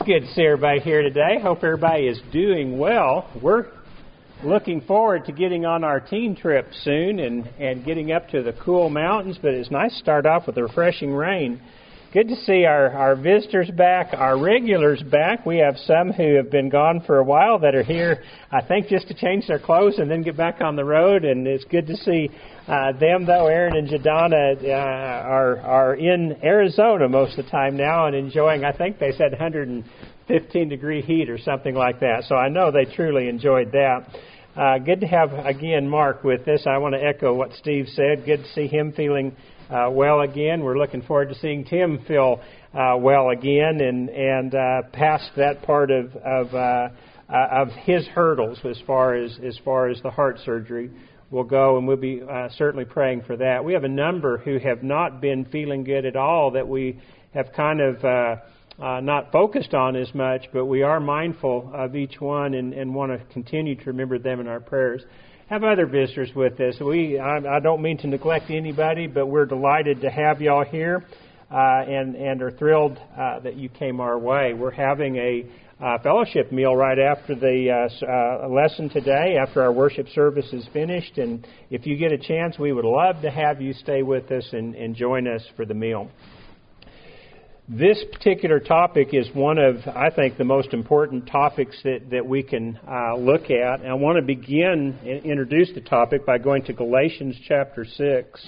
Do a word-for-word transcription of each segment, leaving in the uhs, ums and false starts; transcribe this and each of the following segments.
good to see everybody here today. Hope everybody is doing well. We're looking forward to getting on our teen trip soon and, and getting up to the cool mountains, but it's nice to start off with a refreshing rain. Good to see our, our visitors back, our regulars back. We have some who have been gone for a while that are here, I think, just to change their clothes and then get back on the road. And it's good to see uh, them, though. Aaron and Jadonna uh, are are in Arizona most of the time now and enjoying, I think they said one hundred fifteen degree heat or something like that. So I know they truly enjoyed that. Uh, good to have, again, Mark with us. I want to echo what Steve said. Good to see him feeling Uh, well again. We're looking forward to seeing Tim feel uh, well again and and uh, past that part of of, uh, uh, of his hurdles as far as as far as the heart surgery will go, and we'll be uh, certainly praying for that. We have a number who have not been feeling good at all that we have kind of uh, uh, not focused on as much, but we are mindful of each one and, and want to continue to remember them in our prayers. Have other visitors with us. We I, I don't mean to neglect anybody, but we're delighted to have y'all here uh, and, and are thrilled uh, that you came our way. We're having a uh, fellowship meal right after the uh, uh, lesson today, after our worship service is finished. And if you get a chance, we would love to have you stay with us and, and join us for the meal. This particular topic is one of, I think, the most important topics that, that we can uh, look at. And I want to begin and introduce the topic by going to Galatians chapter six.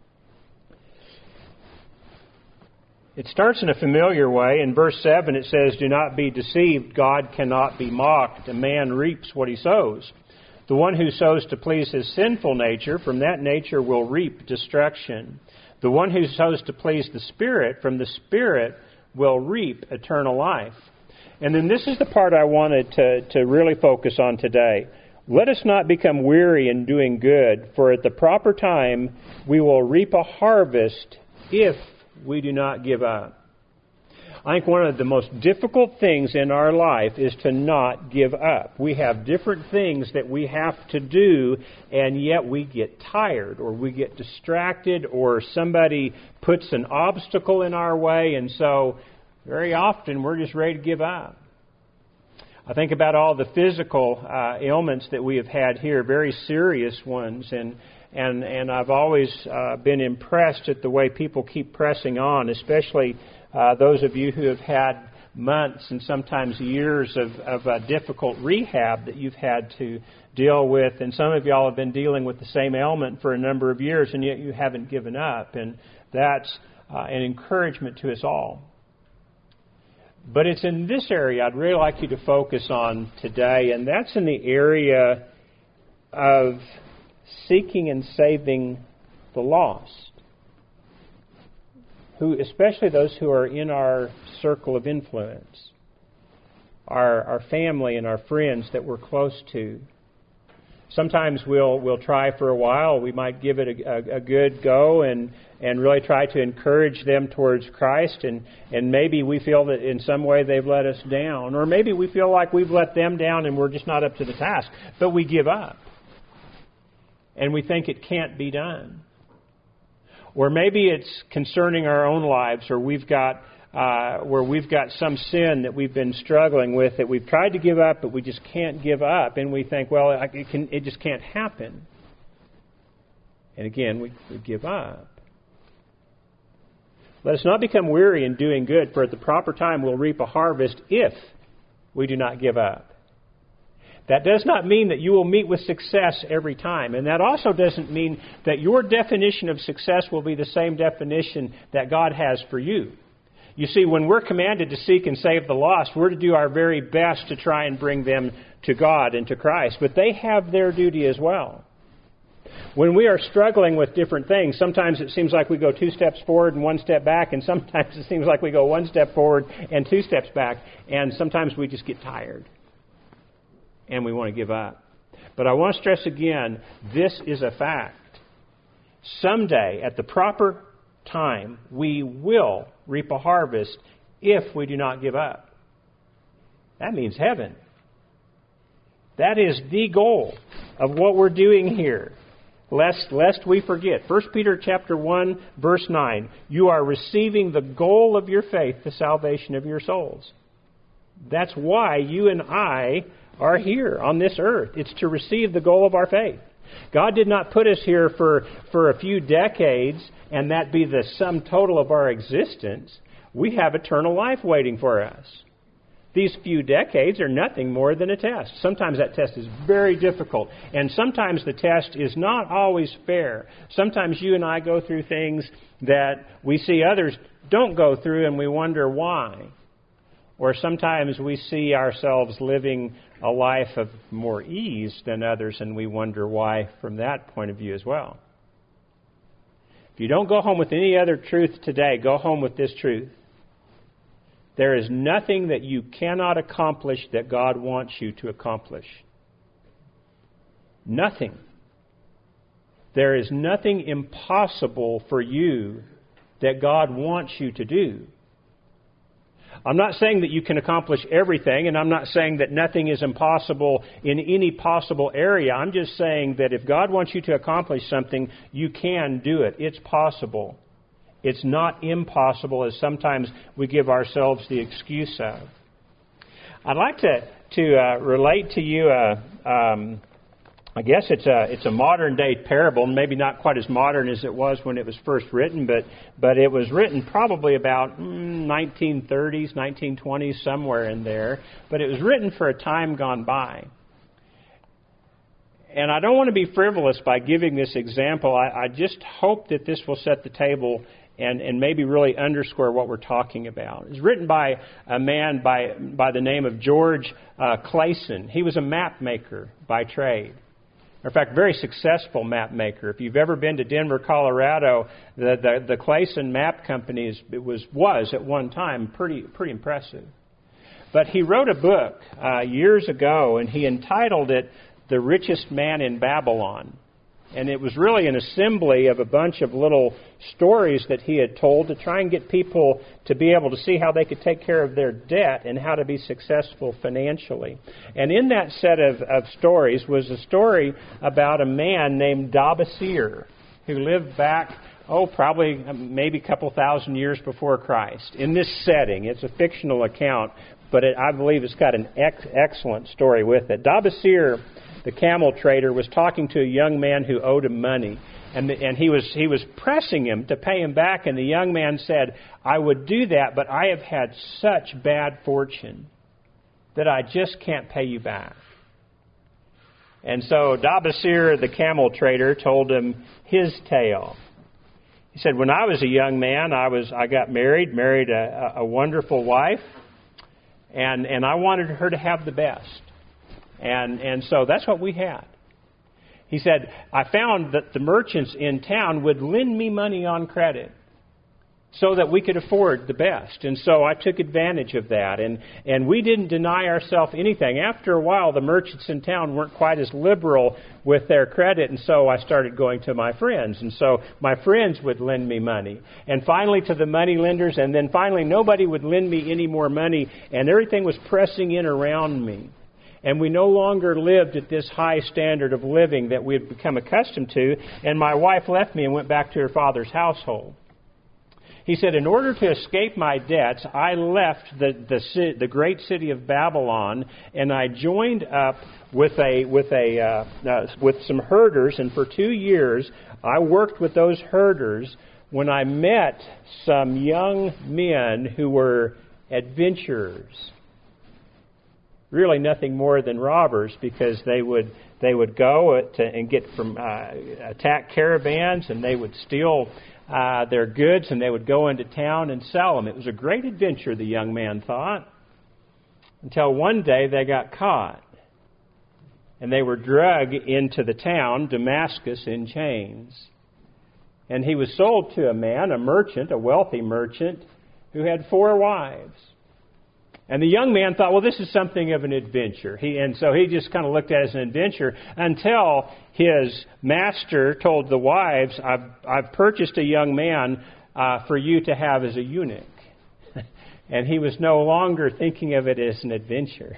It starts in a familiar way. In verse seven it says, "Do not be deceived, God cannot be mocked. A man reaps what he sows. The one who sows to please his sinful nature, from that nature will reap destruction. The one who sows to please the Spirit, from the Spirit will reap eternal life." And then this is the part I wanted to, to really focus on today. "Let us not become weary in doing good, for at the proper time we will reap a harvest if we do not give up." I think one of the most difficult things in our life is to not give up. We have different things that we have to do, and yet we get tired or we get distracted or somebody puts an obstacle in our way, and so very often we're just ready to give up. I think about all the physical uh, ailments that we have had here, very serious ones, and and, and I've always uh, been impressed at the way people keep pressing on, especially Uh, those of you who have had months and sometimes years of, of uh, difficult rehab that you've had to deal with. And some of y'all have been dealing with the same ailment for a number of years, and yet you haven't given up. And that's uh, an encouragement to us all. But it's in this area I'd really like you to focus on today, and that's in the area of seeking and saving the lost. Who, especially those who are in our circle of influence, our our family and our friends that we're close to. Sometimes we'll we'll try for a while. We might give it a, a, a good go and, and really try to encourage them towards Christ. And, and maybe we feel that in some way they've let us down. Or maybe we feel like we've let them down and we're just not up to the task. But we give up. And we think it can't be done. Or maybe it's concerning our own lives, or we've got uh, where we've got some sin that we've been struggling with that we've tried to give up, but we just can't give up, and we think, well, it can, it just can't happen. And again, we, we give up. "Let us not become weary in doing good, for at the proper time we'll reap a harvest if we do not give up." That does not mean that you will meet with success every time. And that also doesn't mean that your definition of success will be the same definition that God has for you. You see, when we're commanded to seek and save the lost, we're to do our very best to try and bring them to God and to Christ. But they have their duty as well. When we are struggling with different things, sometimes it seems like we go two steps forward and one step back, and sometimes it seems like we go one step forward and two steps back, and sometimes we just get tired. And we want to give up. But I want to stress again, this is a fact. Someday, at the proper time, we will reap a harvest if we do not give up. That means heaven. That is the goal of what we're doing here. Lest, lest we forget. First Peter chapter one, verse nine. "You are receiving the goal of your faith, the salvation of your souls." That's why you and I are here on this earth. It's to receive the goal of our faith. God did not put us here for, for a few decades and that be the sum total of our existence. We have eternal life waiting for us. These few decades are nothing more than a test. Sometimes that test is very difficult, and sometimes the test is not always fair. Sometimes you and I go through things that we see others don't go through, and we wonder why. Or sometimes we see ourselves living a life of more ease than others, and we wonder why from that point of view as well. If you don't go home with any other truth today, go home with this truth. There is nothing that you cannot accomplish that God wants you to accomplish. Nothing. There is nothing impossible for you that God wants you to do. I'm not saying that you can accomplish everything, and I'm not saying that nothing is impossible in any possible area. I'm just saying that if God wants you to accomplish something, you can do it. It's possible. It's not impossible, as sometimes we give ourselves the excuse of. I'd like to to uh, relate to you a, um, I guess it's a it's a modern day parable, maybe not quite as modern as it was when it was first written, but but it was written probably about mm, nineteen thirties, nineteen twenties, somewhere in there. But it was written for a time gone by. And I don't want to be frivolous by giving this example. I, I just hope that this will set the table and, and maybe really underscore what we're talking about. It's written by a man by by the name of George uh, Clason. He was a map maker by trade. In fact, very successful map maker. If you've ever been to Denver, Colorado, the the, the Clason Map Company is, it was was at one time pretty pretty impressive. But he wrote a book uh, years ago, and he entitled it "The Richest Man in Babylon." And it was really an assembly of a bunch of little stories that he had told to try and get people to be able to see how they could take care of their debt and how to be successful financially. And in that set of, of stories was a story about a man named Dabasir who lived back, oh, probably maybe a couple thousand years before Christ. In this setting, it's a fictional account, but it, I believe it's got an ex- excellent story with it. Dabasir, the camel trader, was talking to a young man who owed him money, and the, and he was he was pressing him to pay him back. And the young man said, "I would do that, but I have had such bad fortune that I just can't pay you back." And so Dabasir, the camel trader, told him his tale. He said, "When I was a young man, I was I got married, married a, a wonderful wife, and and I wanted her to have the best." And and so that's what we had. He said, I found that the merchants in town would lend me money on credit so that we could afford the best. And so I took advantage of that. And, and we didn't deny ourselves anything. After a while, the merchants in town weren't quite as liberal with their credit. And so I started going to my friends. And so my friends would lend me money. And finally to the money lenders. And then finally nobody would lend me any more money. And everything was pressing in around me. And we no longer lived at this high standard of living that we had become accustomed to. And my wife left me and went back to her father's household. He said, in order to escape my debts, I left the the, the great city of Babylon, and I joined up with a with a uh, uh, with some herders. And for two years, I worked with those herders. When I met some young men who were adventurers. Really nothing more than robbers, because they would they would go to, and get from uh, attack caravans, and they would steal uh, their goods, and they would go into town and sell them. It was a great adventure, the young man thought, until one day they got caught, and they were dragged into the town, Damascus, in chains. And he was sold to a man, a merchant, a wealthy merchant, who had four wives. And the young man thought, well, this is something of an adventure. He, and so he just kind of looked at it as an adventure until his master told the wives, I've, I've purchased a young man uh, for you to have as a eunuch. And he was no longer thinking of it as an adventure.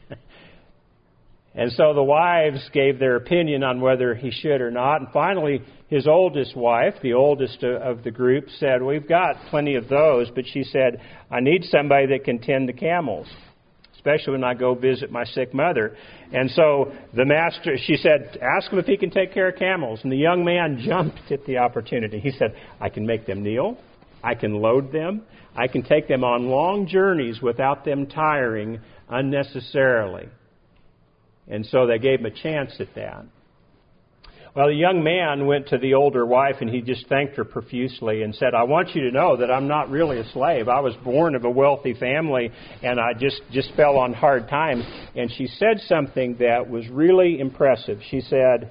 And so the wives gave their opinion on whether he should or not. And finally, his oldest wife, the oldest of the group, said, we've got plenty of those. But she said, I need somebody that can tend the camels. especially when I go visit my sick mother. And so the master, she said, ask him if he can take care of camels. And the young man jumped at the opportunity. He said, I can make them kneel. I can load them. I can take them on long journeys without them tiring unnecessarily. And so they gave him a chance at that. Well, the young man went to the older wife and he just thanked her profusely and said, I want you to know that I'm not really a slave. I was born of a wealthy family and I just, just fell on hard times. And she said something that was really impressive. She said,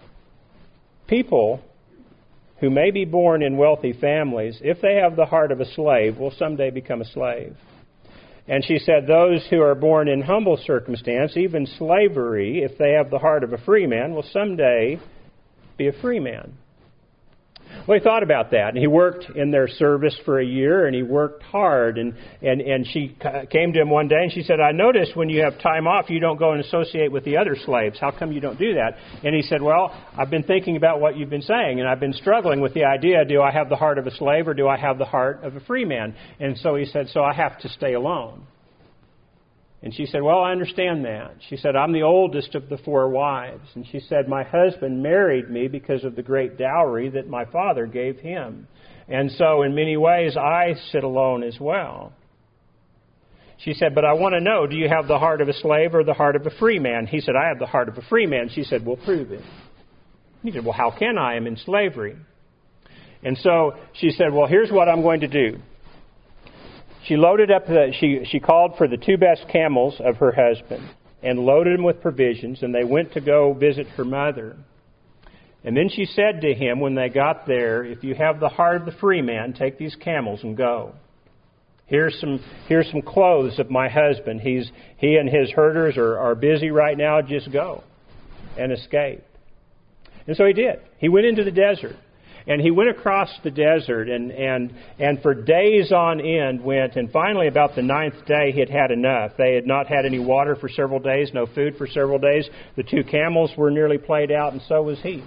people who may be born in wealthy families, if they have the heart of a slave, will someday become a slave. And she said those who are born in humble circumstance, even slavery, if they have the heart of a free man, will someday be a free man. Well, he thought about that, and he worked in their service for a year, and he worked hard. And, and, and she came to him one day, and she said, I noticed when you have time off, you don't go and associate with the other slaves. How come you don't do that? And he said, well, I've been thinking about what you've been saying, and I've been struggling with the idea, do I have the heart of a slave or do I have the heart of a free man? And so he said, so I have to stay alone. And she said, well, I understand that. She said, I'm the oldest of the four wives. And she said, my husband married me because of the great dowry that my father gave him. And so in many ways, I sit alone as well. She said, but I want to know, do you have the heart of a slave or the heart of a free man? He said, I have the heart of a free man. She said, well, prove it. He said, well, how can I? I'm in slavery. And so she said, well, here's what I'm going to do. She loaded up the, she, she called for the two best camels of her husband and loaded them with provisions, and they went to go visit her mother. And then she said to him when they got there, if you have the heart of the free man, take these camels and go. Here's some, here's some clothes of my husband. He's, he and his herders are, are busy right now. Just go and escape. And so he did. He went into the desert. And he went across the desert and, and, and for days on end went, and finally about the ninth day he had had enough. They had not had any water for several days, no food for several days. The two camels were nearly played out, and so was he.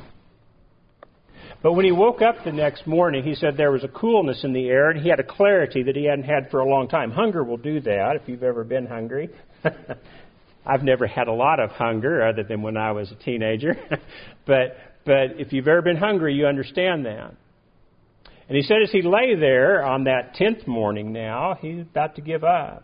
But when he woke up the next morning, he said there was a coolness in the air, and he had a clarity that he hadn't had for a long time. Hunger will do that, if you've ever been hungry. I've never had a lot of hunger, other than when I was a teenager. but... But if you've ever been hungry, you understand that. And he said as he lay there on that tenth morning now, he's about to give up.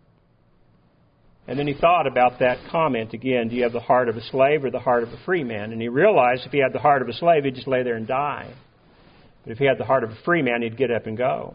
And then he thought about that comment again, do you have the heart of a slave or the heart of a free man? And he realized if he had the heart of a slave, he'd just lay there and die. But if he had the heart of a free man, he'd get up and go.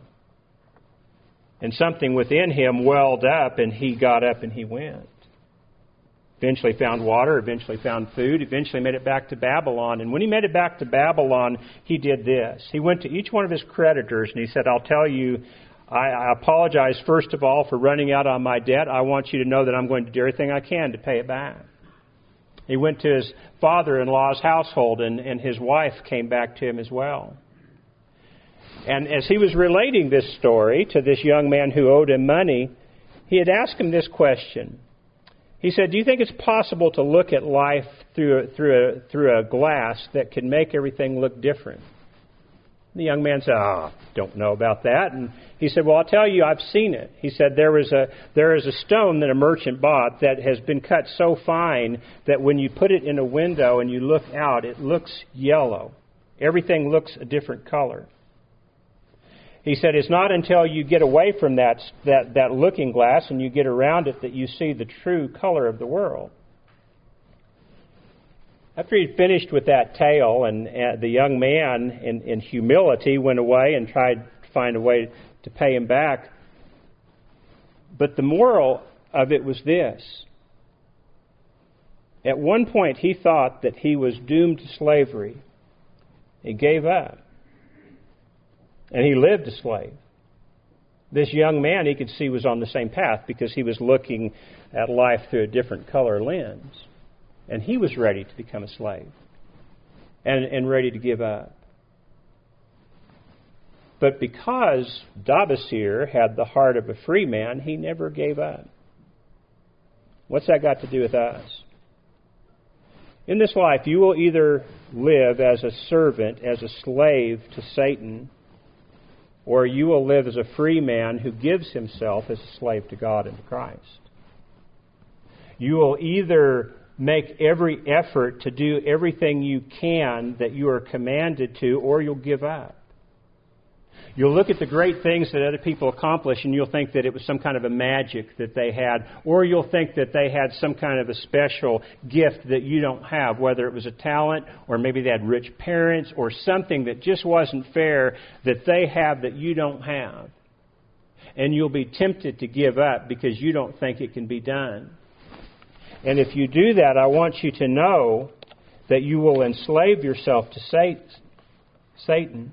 And something within him welled up, and he got up and he went. Eventually found water, eventually found food, eventually made it back to Babylon. And when he made it back to Babylon, he did this. He went to each one of his creditors and he said, I'll tell you, I, I apologize first of all for running out on my debt. I want you to know that I'm going to do everything I can to pay it back. He went to his father-in-law's household, and, and his wife came back to him as well. And as he was relating this story to this young man who owed him money, he had asked him this question. He said, do you think it's possible to look at life through a, through a, through a glass that can make everything look different? The young man said, oh, don't know about that. And he said, well, I'll tell you, I've seen it. He said, there is a there is a stone that a merchant bought that has been cut so fine that when you put it in a window and you look out, it looks yellow. Everything looks a different color. He said, it's not until you get away from that, that, that looking glass and you get around it that you see the true color of the world. After he'd finished with that tale, and, and the young man, in, in humility, went away and tried to find a way to pay him back. But the moral of it was this. At one point, he thought that he was doomed to slavery. He gave up. And he lived a slave. This young man, he could see, was on the same path because he was looking at life through a different color lens. And he was ready to become a slave and, and ready to give up. But because Dabasir had the heart of a free man, he never gave up. What's that got to do with us? In this life, you will either live as a servant, as a slave to Satan, or you will live as a free man who gives himself as a slave to God and to Christ. You will either make every effort to do everything you can that you are commanded to, or you'll give up. You'll look at the great things that other people accomplish and you'll think that it was some kind of a magic that they had, or you'll think that they had some kind of a special gift that you don't have, whether it was a talent or maybe they had rich parents or something that just wasn't fair that they have that you don't have. And you'll be tempted to give up because you don't think it can be done. And if you do that, I want you to know that you will enslave yourself to Satan,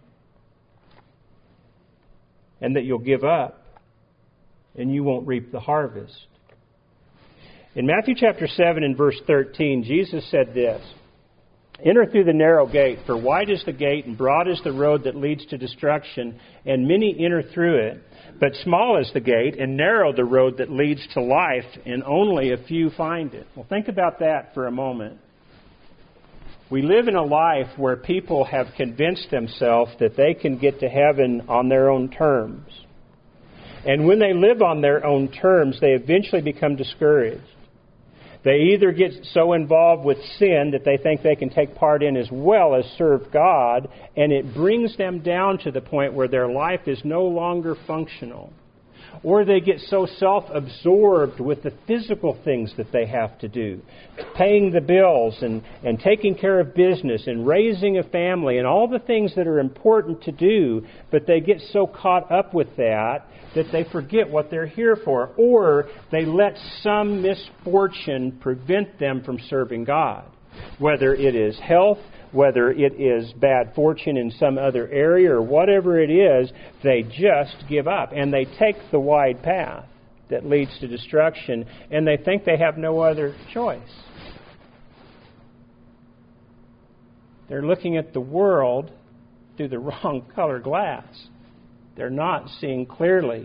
and that you'll give up, and you won't reap the harvest. In Matthew chapter seven and verse thirteen, Jesus said this, "Enter through the narrow gate, for wide is the gate and broad is the road that leads to destruction, and many enter through it. But small is the gate and narrow the road that leads to life, and only a few find it." Well, think about that for a moment. We live in a life where people have convinced themselves that they can get to heaven on their own terms. And when they live on their own terms, they eventually become discouraged. They either get so involved with sin that they think they can take part in as well as serve God, and it brings them down to the point where their life is no longer functional. Or they get so self-absorbed with the physical things that they have to do, paying the bills and, and taking care of business and raising a family and all the things that are important to do, but they get so caught up with that that they forget what they're here for, or they let some misfortune prevent them from serving God. Whether it is health, whether it is bad fortune in some other area, or whatever it is, they just give up. And they take the wide path that leads to destruction, and they think they have no other choice. They're looking at the world through the wrong color glass. They're not seeing clearly.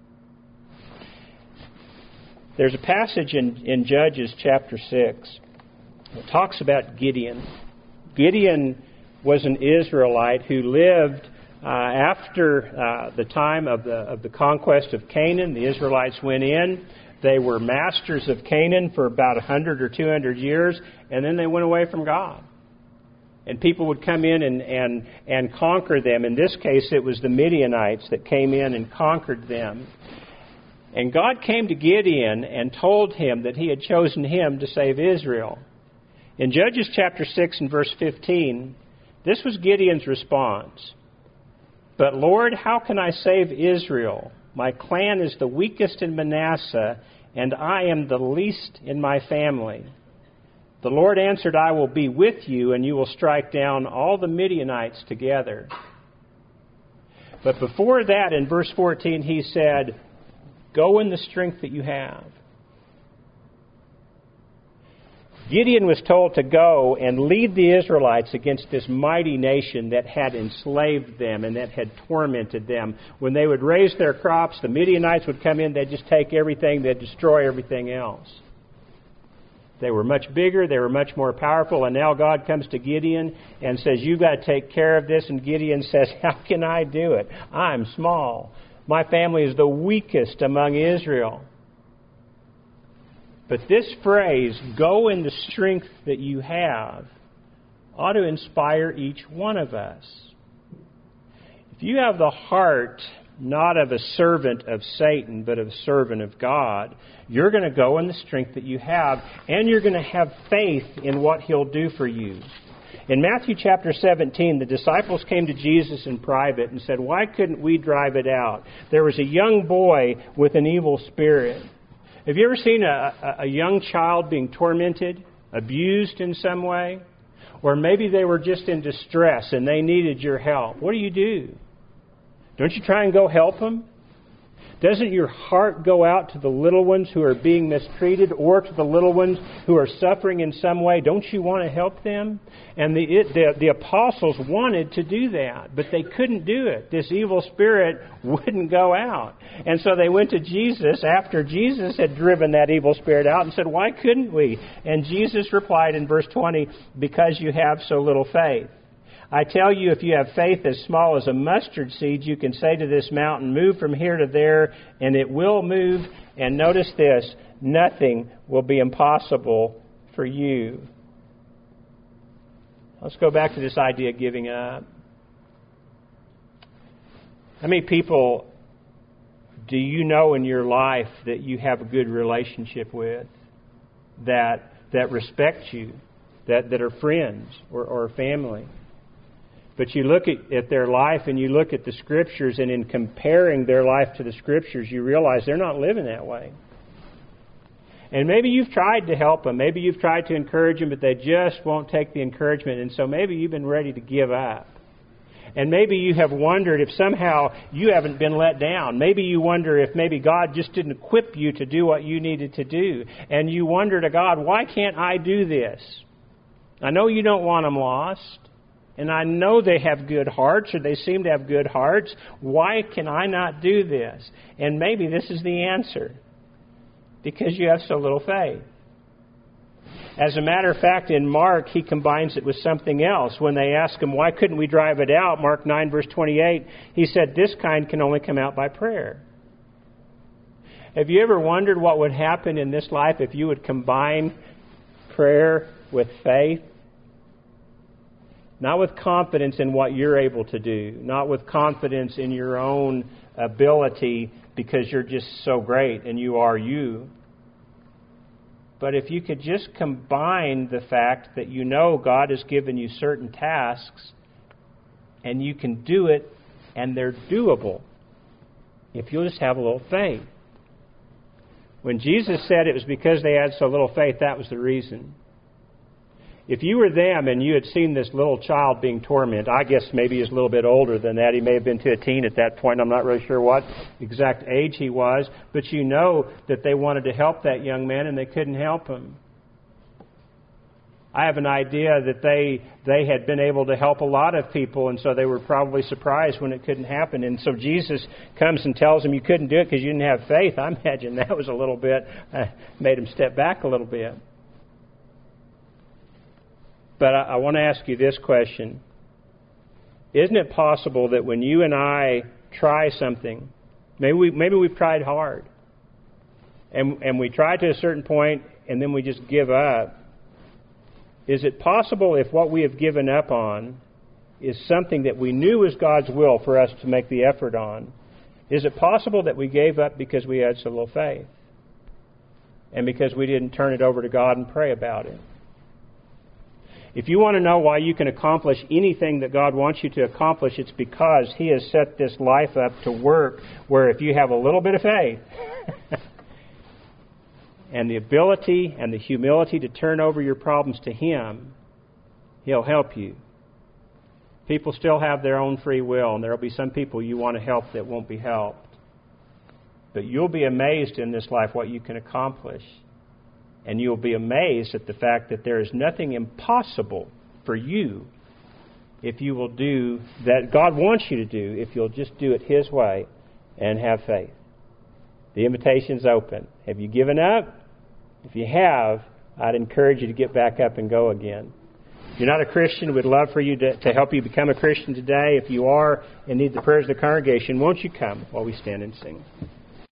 There's a passage in, in Judges chapter six that talks about Gideon. Gideon was an Israelite who lived uh, after uh, the time of the of the conquest of Canaan. The Israelites went in. They were masters of Canaan for about one hundred or two hundred years, and then they went away from God. And people would come in and, and, and conquer them. In this case, it was the Midianites that came in and conquered them. And God came to Gideon and told him that He had chosen him to save Israel. In Judges chapter six and verse fifteen, this was Gideon's response. "But Lord, how can I save Israel? My clan is the weakest in Manasseh, and I am the least in my family." The Lord answered, "I will be with you, and you will strike down all the Midianites together." But before that, in verse fourteen, He said, "Go in the strength that you have." Gideon was told to go and lead the Israelites against this mighty nation that had enslaved them and that had tormented them. When they would raise their crops, the Midianites would come in, they'd just take everything, they'd destroy everything else. They were much bigger, they were much more powerful, and now God comes to Gideon and says, "You've got to take care of this." And Gideon says, "How can I do it? I'm small. My family is the weakest among Israel." But this phrase, "go in the strength that you have," ought to inspire each one of us. If you have the heart not of a servant of Satan, but of a servant of God, you're going to go in the strength that you have, and you're going to have faith in what He'll do for you. In Matthew chapter seventeen, the disciples came to Jesus in private and said, "Why couldn't we drive it out? There was a young boy with an evil spirit." Have you ever seen a, a young child being tormented, abused in some way? Or maybe they were just in distress and they needed your help. What do you do? Don't you try and go help them? Doesn't your heart go out to the little ones who are being mistreated, or to the little ones who are suffering in some way? Don't you want to help them? And the, it, the, the apostles wanted to do that, but they couldn't do it. This evil spirit wouldn't go out. And so they went to Jesus after Jesus had driven that evil spirit out and said, "Why couldn't we?" And Jesus replied in verse twenty, "Because you have so little faith." I tell you, if you have faith as small as a mustard seed, you can say to this mountain, move from here to there, and it will move. And notice this, nothing will be impossible for you. Let's go back to this idea of giving up. How many people do you know in your life that you have a good relationship with, that that respect you, that, that are friends or, or family? But you look at, at their life and you look at the Scriptures, and in comparing their life to the Scriptures, you realize they're not living that way. And maybe you've tried to help them. Maybe you've tried to encourage them, but they just won't take the encouragement. And so maybe you've been ready to give up. And maybe you have wondered if somehow you haven't been let down. Maybe you wonder if maybe God just didn't equip you to do what you needed to do. And you wonder to God, why can't I do this? I know you don't want them lost. And I know they have good hearts, or they seem to have good hearts. Why can I not do this? And maybe this is the answer. Because you have so little faith. As a matter of fact, in Mark, he combines it with something else. When they ask him, why couldn't we drive it out? Mark nine, verse twenty-eight, he said, this kind can only come out by prayer. Have you ever wondered what would happen in this life if you would combine prayer with faith? Not with confidence in what you're able to do. Not with confidence in your own ability because you're just so great and you are you. But if you could just combine the fact that you know God has given you certain tasks and you can do it and they're doable, if you'll just have a little faith. When Jesus said it was because they had so little faith, that was the reason. If you were them and you had seen this little child being tormented, I guess maybe he's a little bit older than that. He may have been to a teen at that point. I'm not really sure what exact age he was. But you know that they wanted to help that young man and they couldn't help him. I have an idea that they they had been able to help a lot of people, and so they were probably surprised when it couldn't happen. And so Jesus comes and tells them you couldn't do it because you didn't have faith. I imagine that was a little bit, uh, made him step back a little bit. But I, I want to ask you this question. Isn't it possible that when you and I try something, maybe, we, maybe we've tried hard, and, and we try to a certain point, and then we just give up? Is it possible if what we have given up on is something that we knew was God's will for us to make the effort on, is it possible that we gave up because we had so little faith? And because we didn't turn it over to God and pray about it? If you want to know why you can accomplish anything that God wants you to accomplish, it's because He has set this life up to work where if you have a little bit of faith and the ability and the humility to turn over your problems to Him, He'll help you. People still have their own free will, and there will be some people you want to help that won't be helped. But you'll be amazed in this life what you can accomplish. And you'll be amazed at the fact that there is nothing impossible for you if you will do that God wants you to do, if you'll just do it His way and have faith. The invitation's open. Have you given up? If you have, I'd encourage you to get back up and go again. If you're not a Christian, we'd love for you to, to help you become a Christian today. If you are and need the prayers of the congregation, won't you come while we stand and sing?